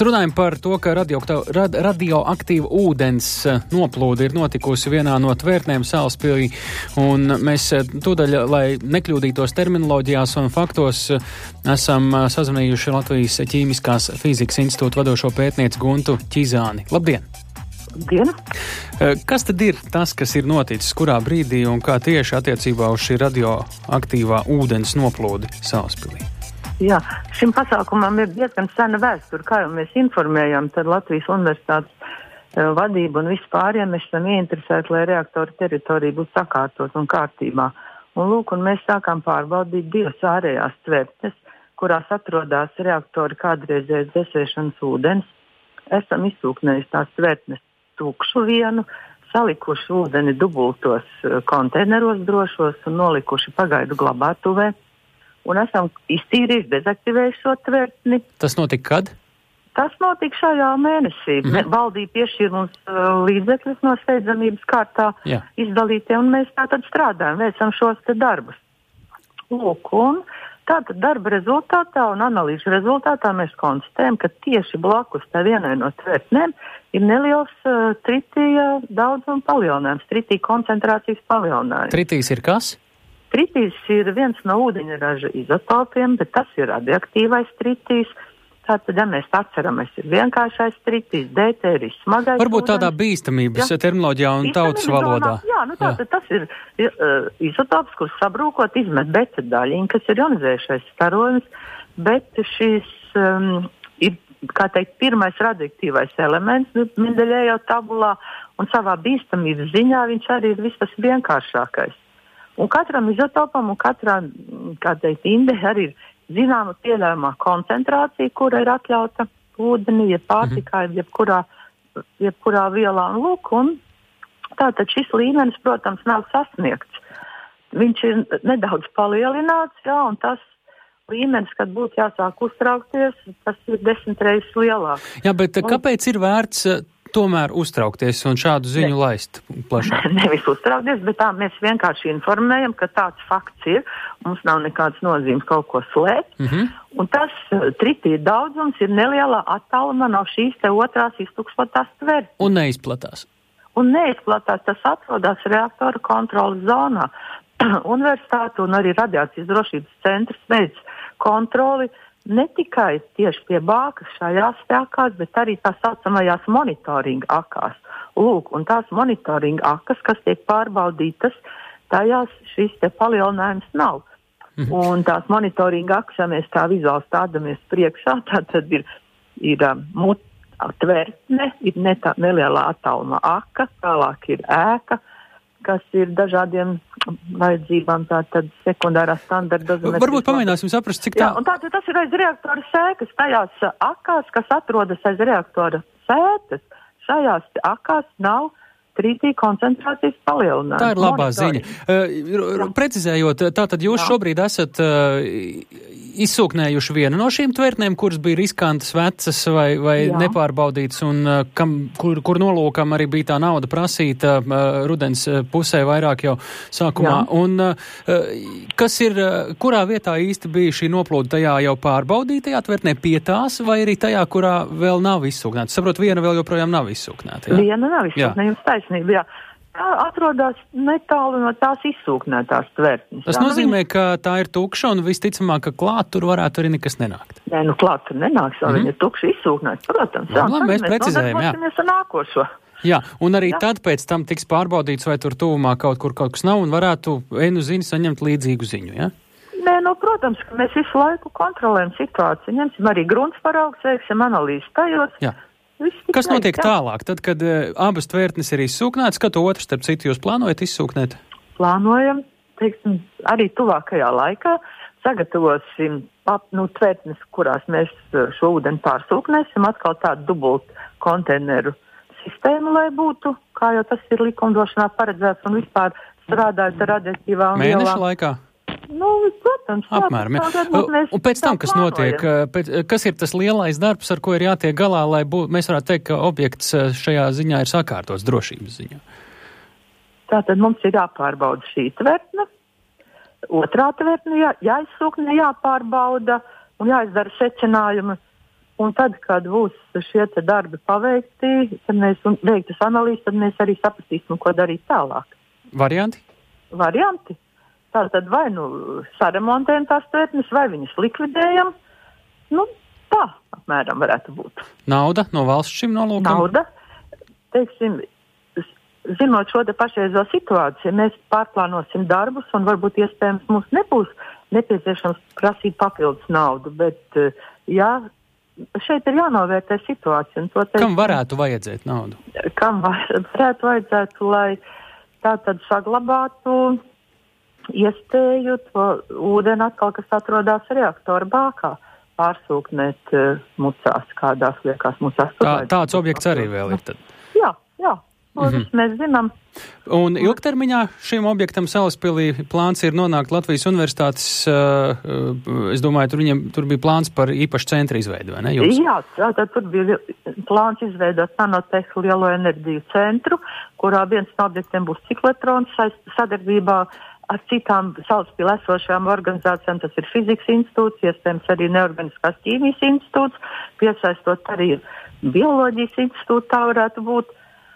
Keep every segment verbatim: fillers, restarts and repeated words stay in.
Runājam par to, ka rad, radioaktīva ūdens noplūde ir notikusi vienā no tvērtnēm Salaspilī, un mēs tūdaļ, lai nekļūdītos terminoloģijās un faktos, esam sazvanījuši Latvijas ķīmiskās fizikas institūta vadošo pētnieci Guntu Ķizāni. Labdien! Labdien! Kas tad ir tas, kas ir noticis, kurā brīdī un kā tieši attiecībā uz šī radioaktīvā ūdens noplūdi Salaspilī? Jā, šim pasākumam ir diezgan sena vēsture, kā jau mēs informējam, tad Latvijas universitātes uh, vadība un vispār, ja mēs esam ieinteresēti, lai reaktoru teritorija būtu sakārtot un kārtībā. Un lūk, un mēs sākām pārbaudīt divas ārējās tvertnes, kurās atrodas reaktori kādreizējais desēšanas ūdens. Esam izsūknējuši tās tvertnes tukšu vienu, salikuši ūdeni dubultos uh, konteineros drošos un nolikuši pagaidu glabātuvē. Un esam iztīrījuši, dezaktivējuši šo tvertni. Tas notika kad? Tas notika šajā mēnesī. Mm-hmm. Valdība piešķīra mums uh, līdzekļus no steidzamības kārtā Jā. izdalītie, un mēs tātad strādājam, veicam šos te darbus. Lūk, un tātad darba rezultātā un analīžu rezultātā mēs konstatējam, ka tieši blakus tā vienai no tvertnēm ir neliels uh, tritija daudzuma palielinājums, tritija koncentrācijas palielinājums. Tritijs ir kas? Tritijs ir viens no ūdeņraža izotopiem, bet tas ir radioaktīvais tritijs. Tātad, ja mēs atceramies, ir vienkāršais tritijs, deutērijs, smagais ūdens. Varbūt tādā bīstamības ja? terminoloģijā un tautas valodā. Jā, nu tātad jā. tas ir uh, izotops, kurš sabrūkot izmet beta daļiņu, kas ir ionizējušais starojums, bet šis um, ir, kā teikt, pirmais radioaktīvais elements Mendeļejeva tabulā, un savā bīstamības ziņā viņš arī ir viss tas vienkāršākais. Un katram izotopam un katrā, kā teikt, inde arī ir zināma pieļaujamā koncentrācija, kura ir atļauta ūdenī, ja pārtikā, mm-hmm. jebkurā, jebkurā vielā. Un lūk, un tātad šis līmenis, protams, nav sasniegts. Viņš ir nedaudz palielināts, jā, un tas līmenis, kad būtu jāsāk uztraukties, tas ir desmit reizes lielāks. Jā, bet un, kāpēc ir vērts tomēr uztraukties un šādu ziņu ne, laist plašāk? Nevis uztraukties, bet tā mēs vienkārši informējam, ka tāds fakts ir. Mums nav nekāds nozīmes kaut ko slēpt. Mm-hmm. Un tas tritija daudzums ir nelielā attālumā no šīs te otrās iztukšotās tvertnes. Un neizplatās. Un neizplatās. Tas atrodas reaktora kontrolas zonā. Universitāte un arī radiācijas drošības centrs veids kontroli ne tikai tieši pie bākas šajās akās, bet arī tā saucamajās monitoringa akās. Lūk, un tās monitoringa akas, kas tiek pārbaudītas, tajās šis te palielinājums nav. Mm-hmm. Un tās monitoringa akas, ja mēs tā vizuāli stādamies priekšā, tā tad ir, ir um, tvertne, ir netā, nelielā attālumā aka, tālāk ir ēka, kas ir dažādiem vajadzībām, tātad sekundārā standarta dozimetrijas. Varbūt pamēģināsim saprast, cik tā... Jā, un tātad tas ir aiz reaktora sēkas, tajās akās, kas atrodas aiz reaktora sētas, šajās akās nav tritija koncentrācijas palielinājums. Tā ir labā ziņa. Uh, precizējot, tātad jūs Jā. šobrīd esat uh, izsūknējuši vienu no šīm tvertnēm, kuras bija riskantas, vecas vai, vai nepārbaudītas, un uh, kam, kur, kur nolūkam arī bija tā nauda prasīta uh, rudens pusē vairāk jau sākumā. Jā. Un uh, kas ir, uh, kurā vietā īsti bija šī noplūda, tajā jau pārbaudītajā tvertnē pie tās, vai arī tajā, kurā vēl nav izsūknēta? Saprot, viena vēl joprojām nav izsūknēta. Jā? Viena nav izsūknēta, jums taisnība, jā. Tā atrodas netālu no tās izsūknētās tvertnes. Tas nozīmē, ka tā ir tukša un visticamāk, ka klāt tur varētu arī nekas nenākt. Nē, nu klāt tur nenāks, jo mm-hmm. viņa ir tukša izsūknēta, protams. Jā, labi, mēs precizējam, jā. Mēs ar nākošo. Jā, un arī jā. tad pēc tam tiks pārbaudīts, vai tur tuvumā kaut kur kaut kas nav un varētu enu ziņu saņemt līdzīgu ziņu, jā? Nē, nu, protams, ka mēs visu laiku kontrolējam situāciju. Ņemsim arī gruntsparaugus, veiksim analīzes tajos. Jā. Kas notiek tālāk, tad, kad uh, abas tvertnes ir izsūknētas, kad otru, starp citu, jūs plānojat izsūknēt? Plānojam, teiksim, arī tuvākajā laikā sagatavosim ap, nu, tvertnes, kurās mēs šo ūdeni pārsūknēsim, atkal tādu dubultu konteineru sistēmu, lai būtu, kā jau tas ir likumdošanā paredzēts un vispār strādājot ar radioaktīvām vielām. Mēneša laikā? Nu, protams, apmēram, jā. Un pēc tam, kas notiek, pēc, kas ir tas lielais darbs, ar ko ir jātiek galā, lai bū, mēs varētu teikt, ka objekts šajā ziņā ir sakārtots drošības ziņā? Tātad mums ir jāpārbauda šī tvertne, otrā tvertne jā, jāizsūkne, jāpārbauda un jāizdara secinājumi. un tad, kad būs šie te darbi paveikti, tad mēs veiktas analīzes, tad mēs arī sapratīsim, ko darīt tālāk. Varianti? Varianti. Tātad vai nu saremontējam tās tvertnes, vai viņas likvidējam. Nu, tā apmēram varētu būt. Nauda no valsts šim nolūkam? Nauda. Teiksim, zinot šo te pašreizo situāciju, mēs pārplānosim darbus un varbūt iespējams mums nebūs nepieciešams prasīt papildus naudu, bet jā, šeit ir jānovērtē situācija. Un to teikt, kam varētu vajadzēt naudu? Kam varētu vajadzētu, lai tā tad saglabātu iespēju to ūdeni atkal, kas atrodas reaktora bākā, pārsūknēt uh, mucās, kādās liekās mucās. Tā, tāds objekts arī vēl ir tad? Jā, jā. Mm-hmm. Mēs zinām. Un ilgtermiņā šim objektam Salaspilī plāns ir nonākt Latvijas universitātes, uh, es domāju, tur, viņam, tur bija plāns par īpašu centru izveidu, vai ne? Jums? Jā, tātad tur bija plāns izveidot Nanotech lielo enerģiju centru, kurā viens no objektiem būs ciklotrons sadarbībā ar citām Salaspilī esošajām organizācijām. Tas ir Fizikas institūts, iespējams arī Neorganiskās ķīmijas institūts, piesaistot arī Bioloģijas institūtu, tā varētu būt.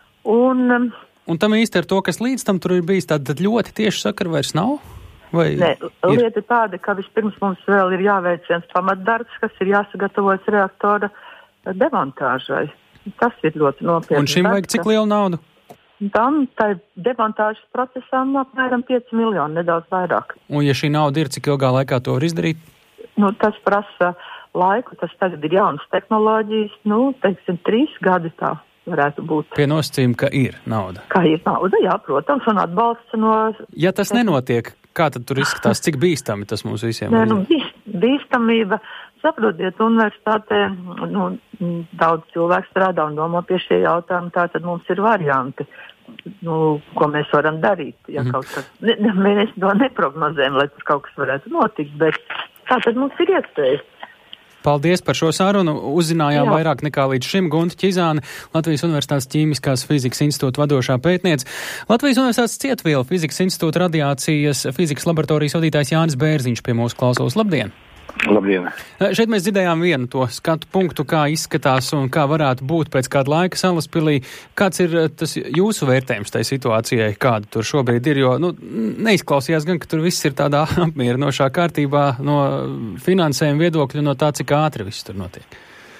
Un, un tam īsti ar to, kas līdz tam tur ir bijis, tad ļoti tieši sakara vairs nav? Vai ne, ir? Lieta ir tāda, ka vispirms mums vēl ir jāveic viens pamatdarbs, kas ir jāsagatavojas reaktora demontāžai. Tas ir ļoti nopietni. Un šim vajag cik lielu naudu? Tam, tai demontāžas procesām apmēram pieci miljoni, nedaudz vairāk. Un ja šī nauda ir, cik ilgā laikā to var izdarīt? Nu, tas prasa laiku, tas tagad ir jaunas tehnoloģijas, nu, teiksim, trīs gadi tā varētu būt. Pie nosacījuma, ka ir nauda. Kā ir nauda, jā, protams, un atbalsts no... Ja tas nenotiek, kā tad tur izskatās, cik bīstami tas mums visiem Nē, var nu, bīst, bīstamība, saprotiet, universitātē, nu, daudz cilvēku strādā un domā pie šie jautājumi, tātad mums ir varianti, nu, ko mēs varam darīt, ja mm-hmm. kaut kas, ne, ne, mēs to neprognozējam, lai tur kaut kas varētu notikt, bet tātad mums ir iespējas. Paldies par šo sarunu. Uzzinājām Jā. vairāk nekā līdz šim. Gunta Ķizāne, Latvijas Universitātes ķīmiskās fizikas institūta vadošā pētniece. Latvijas Universitātes Cietvielu fizikas institūta radiācijas fizikas laboratorijas vadītājs Jānis Bērziņš pie mūsu klausos. Labdien! Labdien! Šeit mēs dzirdējām vienu to skatu punktu, kā izskatās un kā varētu būt pēc kāda laika Salaspilī. Kāds ir tas jūsu vērtējums tai situācijai, kāda tur šobrīd ir? Jo, nu, neizklausījās gan, ka tur viss ir tādā apmierinošā kārtībā no finansējuma viedokļa, no tā, cik ātri viss tur notiek.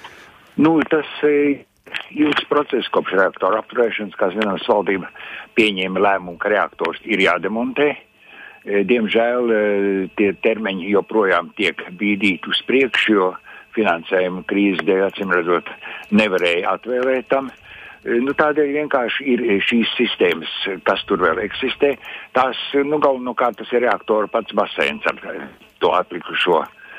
Nu, tas ilgs process kopš reaktora apturēšanas, kā zinās, valdība pieņēma lēmumu, ka reaktors ir jādemontē. Diemžēl tie termiņi joprojām tiek bīdīti uz priekšu, jo finansējuma krīzes dēļ, acīm redzot, nevarēja atvēlēt tam. Nu, tādēļ vienkārši ir šīs sistēmas, kas tur vēl eksistē. Tās, nu, galvenokārt tas ir reaktora pats baseins ar to atlikušo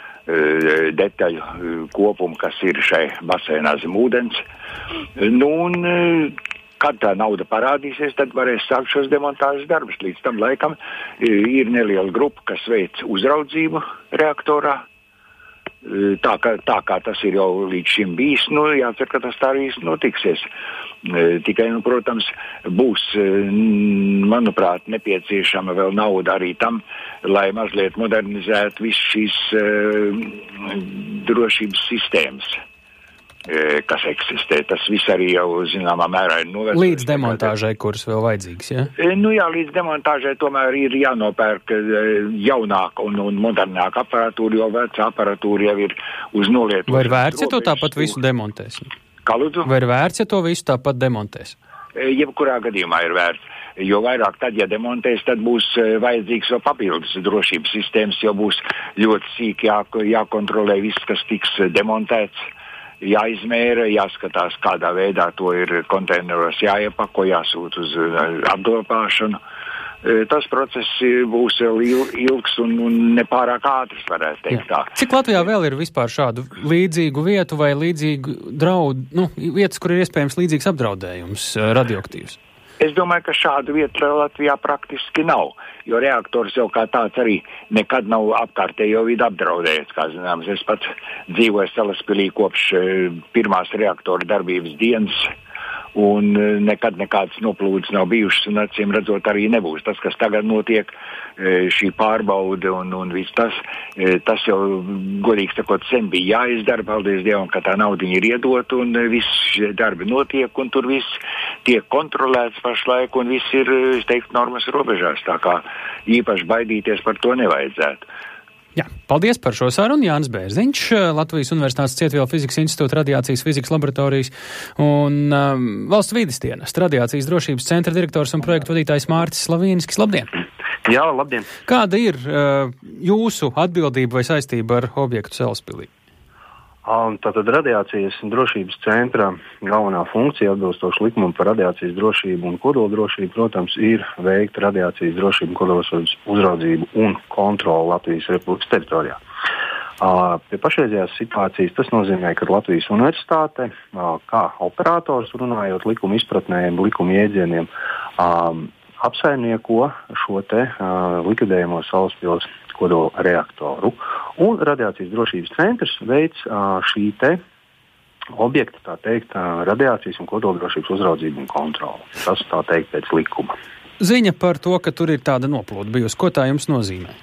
detaļu kopumu, kas ir šai baseinā zem ūdens. Nu, un kad tā nauda parādīsies, tad varēs sākt šos demontāžas darbus. Līdz tam laikam ir neliela grupa, kas veic uzraudzību reaktorā. Tā kā, tā kā tas ir jau līdz šim bijis, nu, jācer, ka tas tā arī notiksies. Tikai, nu, protams, būs, manuprāt, nepieciešama vēl nauda arī tam, lai mazliet modernizētu visu šīs uh, drošības sistēmas, kas eksistē. Tas viss arī jau zināmā mērā ir novērts. Līdz demontāžai, kuras vēl vajadzīgs, ja? Nu jā, līdz demontāžai tomēr ir jānopērk jaunāka un, un modernāka aparatūra, jo vecā aparatūra jau ir uz nolietošanas. Vai ir vērts, ja to tāpat visu demontēs? Kā lūdzu? Vai ir vērts, ja to visu tāpat demontēs? Jebkurā gadījumā ir vērts. Jo vairāk tad, ja demontēs, tad būs vajadzīgs vēl papildus drošības sistēmas, jo būs ļoti sīki jā, jākontrolē viss, kas tiks demontēts. Jāizmēra, jāskatās, kādā veidā to ir konteineros jāiepako, jāsūt uz apdopāšanu. Tas process būs ilgs un, un nepārāk ātrs, varētu teikt tā. Cik Latvijā vēl ir vispār šādu līdzīgu vietu vai līdzīgu draudu, nu, vietas, kur ir iespējams līdzīgs apdraudējums radioaktīvs? Es domāju, ka šādu vietu Latvijā praktiski nav, jo reaktors jau kā tāds arī nekad nav apkārtējo vidu apdraudējis. Kā zināms, es pats dzīvoju Salaspilī kopš pirmās reaktora darbības dienas, un nekad nekādas noplūdes nav bijušas, un acīm redzot arī nebūs. Tas, kas tagad notiek, šī pārbaude un, un viss tas, tas jau, godīgi sakot, sen bija jāizdara, paldies Dievam, ka tā naudiņa ir iedota, un viss šie darbi notiek, un tur viss tiek kontrolēts pašlaik, un viss ir, es teiktu, normas robežās, tā kā īpaši baidīties par to nevajadzētu. Jā, paldies par šo sarunu. Jānis Bērziņš, Latvijas Universitātes Cietvielu fizikas institūta radiācijas fizikas laboratorijas un um, Valsts vīdes dienesta radiācijas drošības centra direktors un projektu vadītājs Mārtis Slavīnskis. Labdien! Jā, labdien! Kāda ir uh, jūsu atbildība vai saistība ar objektu Salaspilī? Tātad radiācijas drošības centra galvenā funkcija atbilstoši likumam par radiācijas drošību un kodoldrošību, protams, ir veikt radiācijas drošību, kodoldrošības uzraudzību un kontroli Latvijas Republikas teritorijā. Pie pašreizējās situācijas tas nozīmē, ka Latvijas Universitāte, kā operators, runājot likuma izpratnēm, likuma jēdzieniem, apsaimnieko šo te likvidējamo Salaspils kodola reaktoru. Un radiācijas drošības centrs veic šī te objekta, tā teikt, radiācijas un kodoldrošības uzraudzību un kontroli. Tas, tā teikt, pēc likuma. Ziņa par to, ka tur ir tāda noplūde bijusi. Ko tā jums nozīmē?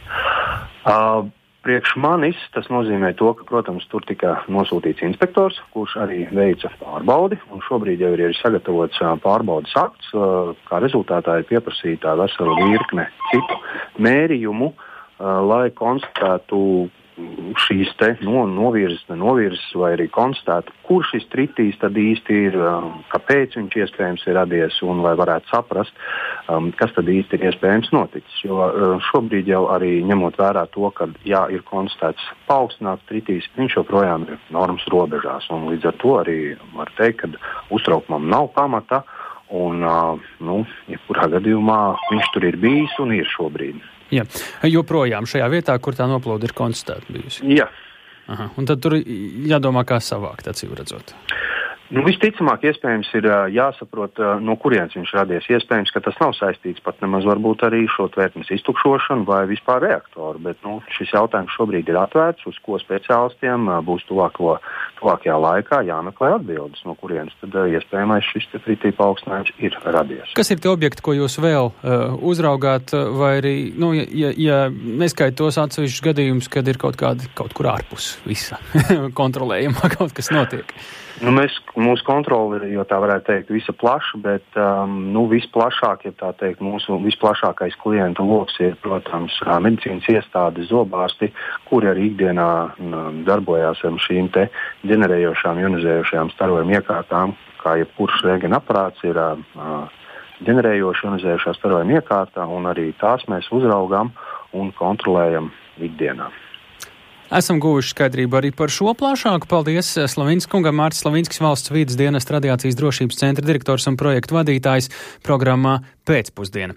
Uh, priekš manis tas nozīmē to, ka, protams, tur tika nosūtīts inspektors, kurš arī veica pārbaudi, un šobrīd jau ir sagatavots pārbaudas akts, kā rezultātā ir pieprasītā vesela virkne citu mērījumu, lai konstatētu šīs te no, novirzes, nenovirzes, vai arī konstatētu, kur šis tritīs tad īsti ir, kāpēc viņš iespējams ir radies, un lai varētu saprast, kas tad īsti ir iespējams noticis. Jo šobrīd jau arī ņemot vērā to, ka jā, ir konstatēts paaugstināts tritīs, viņš joprojām ir normas robežās, un līdz ar to arī var teikt, ka uztraukumam nav pamata, un, nu, jebkurā gadījumā viņš tur ir bijis un ir šobrīd. Jā, joprojām šajā vietā, kur tā noplūde ir konstatēta bijusi. Jā. Aha, un tad tur jādomā, kā savākt, acīm redzot. Nu, visticamāk, iespējams, ir jāsaprot, no kurienes viņš radies. Iespējams, ka tas nav saistīts pat nemaz varbūt arī šo tvērtnes iztukšošanu vai vispār reaktoru, bet nu, šis jautājums šobrīd ir atvērts, uz ko speciālistiem būs tuvāko, tuvākajā laikā jāmeklē atbildes, no kurienes tad iespējamais šis tritī paaugstinājums ir radies. Kas ir tie objekti, ko jūs vēl uh, uzraugāt, vai arī, nu, ja, ja, ja neskait tos atsevišķus gadījumus, kad ir kaut kādi, kaut kur ārpus visa kontrolējumā, kaut kas notiek? Nu, mēs, mūsu kontroli ir, jo tā varētu teikt, visa plaša, bet um, nu, visplašāk, ja tā teikt, mūsu visplašākais klientu loks ir, protams, medicīnas iestādes, zobārsti, kuri arī ikdienā um, darbojās ar šīm te ģenerējošām, ionizējošajām starojuma iekārtām, kā jebkurš rēgena aparāts ir uh, ģenerējoša, ionizējošā starojuma iekārtā, un arī tās mēs uzraugām un kontrolējam ikdienā. Esam guvuši skaidrību arī par šo plašāku. Paldies Slavinskis kungam, Mārtis Slavinskis, Valsts vīdes dienesta radiācijas drošības centra direktors un projektu vadītājs programmā Pēcpusdiena.